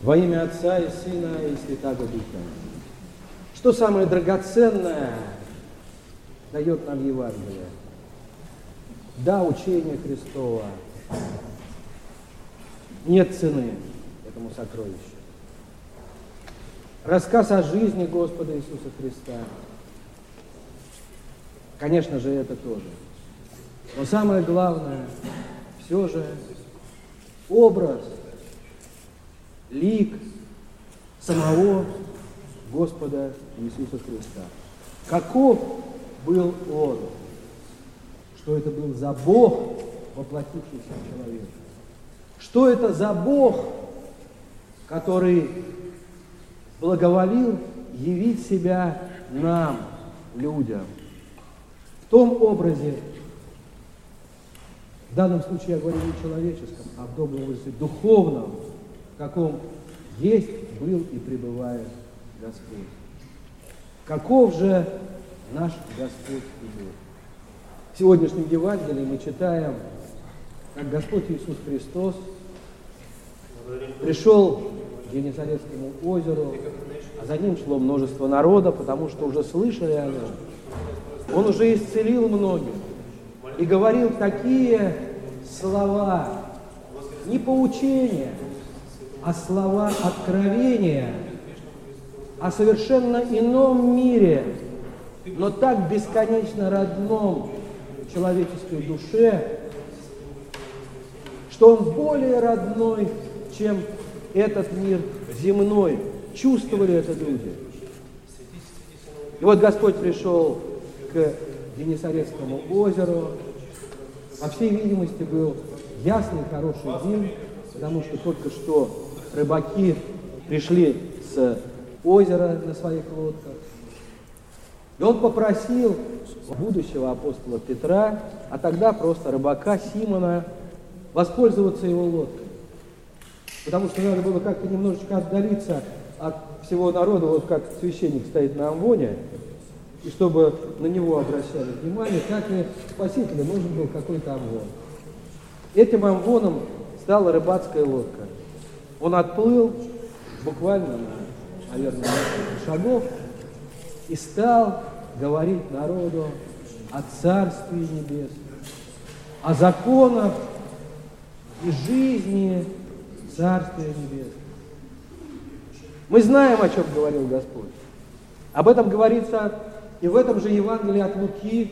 Во имя Отца и Сына и Святаго Духа. Что самое драгоценное дает нам Евангелие? Да, учение Христово. Нет цены этому сокровищу. Рассказ о жизни Господа Иисуса Христа. Конечно же, это тоже. Но самое главное, все же образ, лик самого Господа Иисуса Христа. Каков был Он? Что это был за Бог, воплотившийся в человека? Что это за Бог, который благоволил явить себя нам, людям? В том образе, в данном случае я говорю не человеческом, а в добром образе духовном, в каком есть, был и пребывает Господь. Каков же наш Господь и Бог? В сегодняшнем Евангелии мы читаем, как Господь Иисус Христос пришел к Генесарецкому озеру, а за ним шло множество народа, потому что уже слышали о нем. Он уже исцелил многих и говорил такие слова, не поучения, а слова откровения о совершенно ином мире, но так бесконечно родном человеческой душе, что он более родной, чем этот мир земной. Чувствовали это люди. И вот Господь пришел к Генесарецкому озеру. По всей видимости, был ясный, хороший день, потому что только что рыбаки пришли с озера на своих лодках. И он попросил будущего апостола Петра, а тогда просто рыбака Симона, воспользоваться его лодкой. Потому что надо было как-то немножечко отдалиться от всего народа, вот как священник стоит на амвоне, и чтобы на него обращали внимание, так и Спасителю нужен был какой-то амвон. Этим амвоном стала рыбацкая лодка. Он отплыл буквально на, наверное, несколько шагов и стал говорить народу о Царстве Небесном, о законах и жизни Царствия Небесного. Мы знаем, о чем говорил Господь. Об этом говорится и в этом же Евангелии от Луки,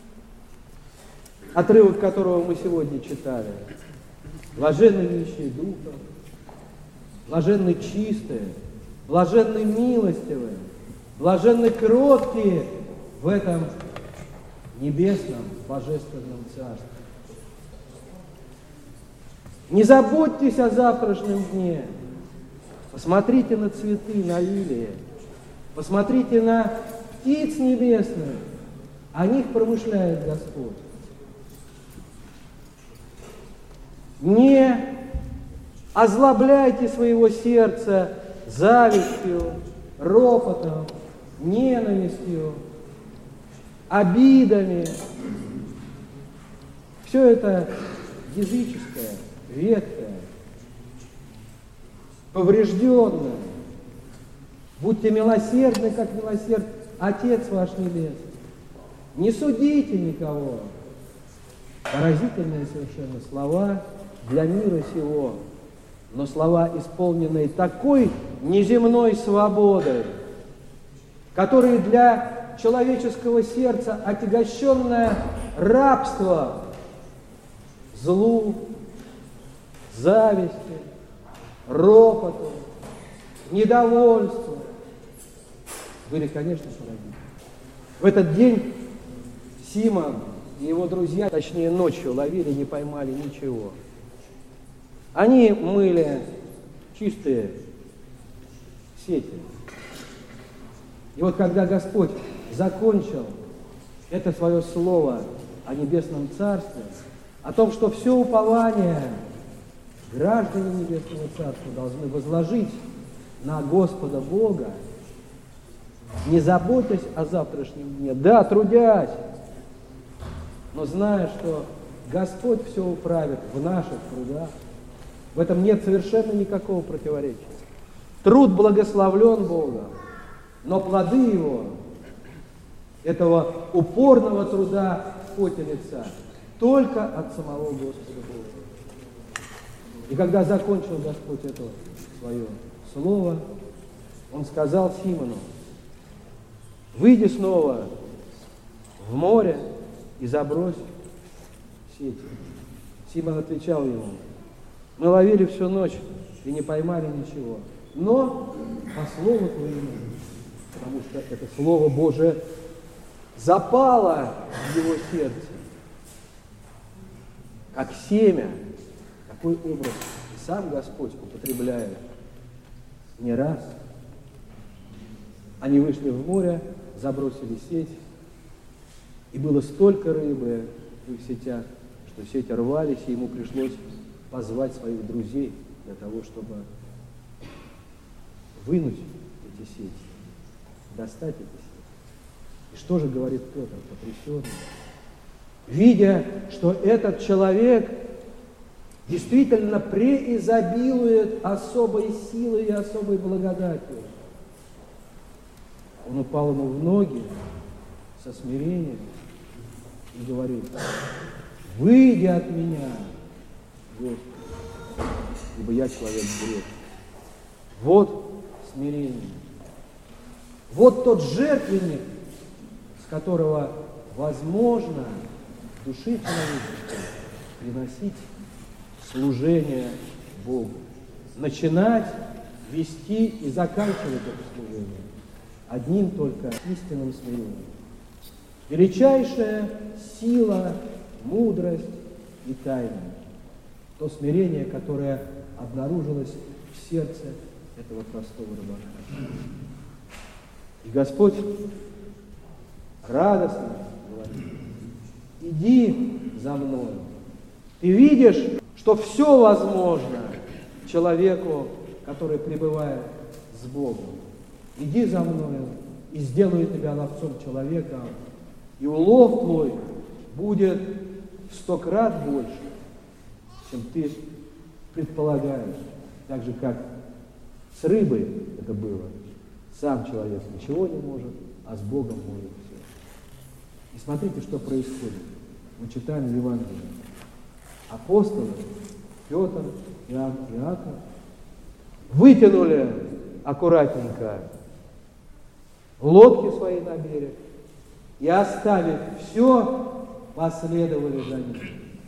отрывок которого мы сегодня читали. Блаженны нищие духом, блаженны чистые, блаженны милостивые, блаженны кроткие в этом небесном божественном царстве. Не заботьтесь о завтрашнем дне. Посмотрите на цветы, на лилии. Посмотрите на птиц небесных. О них промышляет Господь. Не озлобляйте своего сердца завистью, ропотом, ненавистью, обидами. Все это языческое, ветхое, поврежденное. Будьте милосердны, как милосерд Отец ваш Небесный. Не судите никого. Поразительные совершенно слова для мира сего, но слова, исполненные такой неземной свободой, которые для человеческого сердца отягощенное рабство, злу, зависти, ропоту, недовольству, были, конечно, поразительны. В этот день Симон и его друзья, точнее ночью, ловили, не поймали ничего. Они мыли чистые сети. И вот когда Господь закончил это свое слово о небесном царстве, о том, что все упование граждане небесного царства должны возложить на Господа Бога, не заботясь о завтрашнем дне, да, трудясь, но зная, что Господь все управит в наших трудах. В этом нет совершенно никакого противоречия. Труд благословлен Богом, но плоды его, этого упорного труда в поте лица, только от самого Господа Бога. И когда закончил Господь это свое слово, Он сказал Симону: выйди снова в море и забрось сети. Симон отвечал ему: мы ловили всю ночь и не поймали ничего, но по слову твоему, потому что это Слово Божие запало в его сердце, как семя. Такой образ сам Господь употребляет не раз. Они вышли в море, забросили сеть, и было столько рыбы в их сетях, что сети рвались, и ему пришлось позвать своих друзей для того, чтобы вынуть эти сети, достать эти сети. И что же говорит Петр, потрясенный? Видя, что этот человек действительно преизобилует особой силой и особой благодатью, он упал ему в ноги со смирением и говорит: выйди от меня, Господи, ибо я человек грешный. Вот смирение. Вот тот жертвенник, с которого возможно в душе человеческой приносить служение Богу. Начинать, вести и заканчивать это служение одним только истинным смирением. Величайшая сила, мудрость и тайна. То смирение, которое обнаружилось в сердце этого простого рыбака. И Господь радостно говорит: иди за мной. Ты видишь, что все возможно человеку, который пребывает с Богом. Иди за мною, и сделаю тебя ловцом человека, и улов твой будет в 100 крат больше, чем ты предполагаешь. Так же, как с рыбой это было. Сам человек ничего не может, а с Богом может все. И смотрите, что происходит. Мы читаем в Евангелии. Апостолы Петр, Иоанн, Иаков вытянули аккуратненько лодки свои на берег и, оставив все, последовали за ним.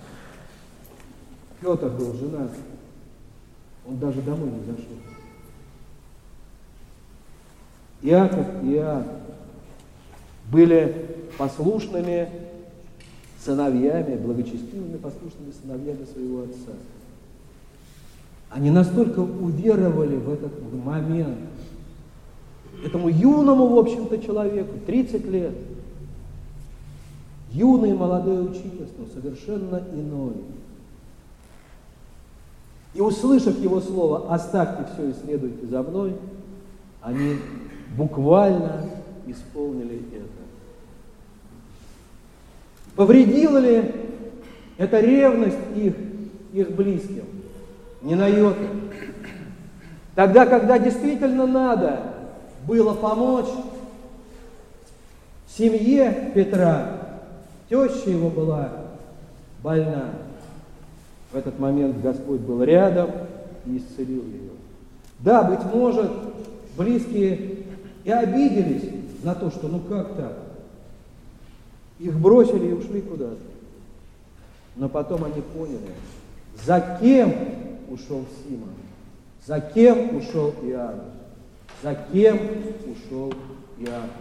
Петр был женат, он даже домой не зашел. Иаков и Иоанн были послушными сыновьями, благочестивыми послушными сыновьями своего отца. Они настолько уверовали в этот момент, этому юному, в общем-то, человеку, 30 лет, юный молодой учитель, но совершенно иной. И, услышав его слово: оставьте все и следуйте за мной, они буквально исполнили это. Повредила ли эта ревность их близким? Ни на йоту. Тогда, когда действительно надо было помочь семье Петра, теща его была больна. В этот момент Господь был рядом и исцелил ее. Да, быть может, близкие и обиделись на то, что ну как так? Их бросили и ушли куда-то. Но потом они поняли, за кем ушел Симон, за кем ушел Иоанн, за кем ушел Иаков.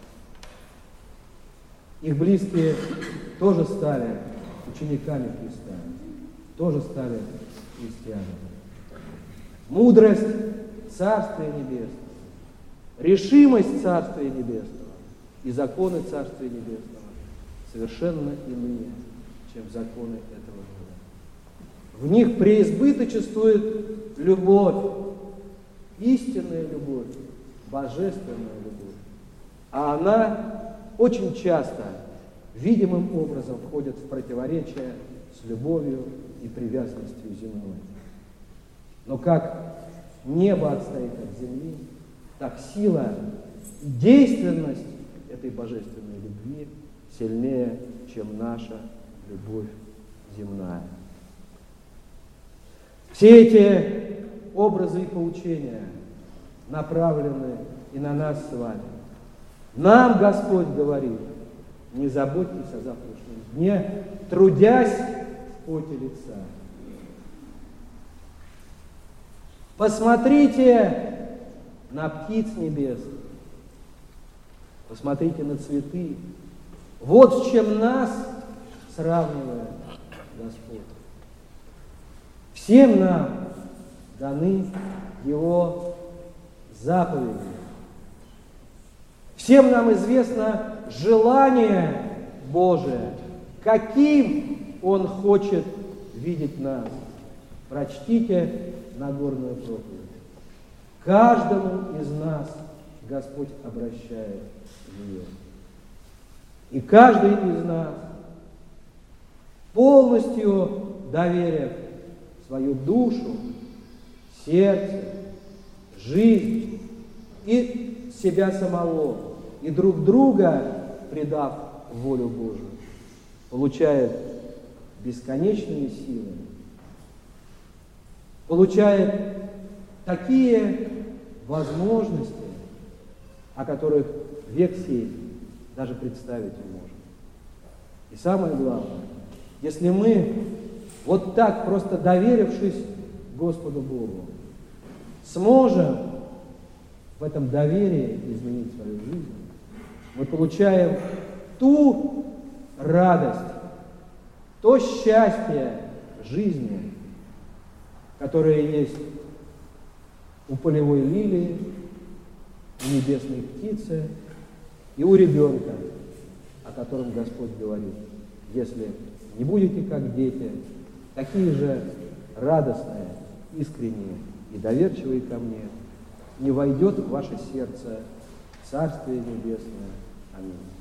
Их близкие тоже стали учениками Христа, тоже стали христианами. Мудрость Царствия Небесного, решимость Царствия Небесного и законы Царствия Небесного совершенно иные, чем законы этого мира. В них преизбыточествует любовь, истинная любовь, божественная любовь. А она очень часто видимым образом входит в противоречие с любовью и привязанностью земной. Но как небо отстоит от земли, так сила и действенность этой божественной любви сильнее, чем наша любовь земная. Все эти образы и поучения направлены и на нас с вами. Нам Господь говорит: не заботьтесь о завтрашнем дне, трудясь в поте лица. Посмотрите на птиц небесных, посмотрите на цветы. Вот с чем нас сравнивает Господь. Всем нам даны Его заповеди. Всем нам известно желание Божие, каким Он хочет видеть нас. Прочтите Нагорную проповедь. Каждому из нас Господь обращает ее. И каждый из нас, полностью доверив свою душу, сердце, жизнь и себя самого, и друг друга предав волю Божию, получает бесконечные силы, получает такие возможности, о которых век сей даже представить не можем. И самое главное, если мы вот так, просто доверившись Господу Богу, сможем в этом доверии изменить свою жизнь, мы получаем ту радость, то счастье жизни, которое есть у полевой лилии, у небесной птицы и у ребенка, о котором Господь говорит: если не будете как дети, такие же радостные, искренние и доверчивые ко мне, не войдет в ваше сердце Царствие Небесное. Аминь.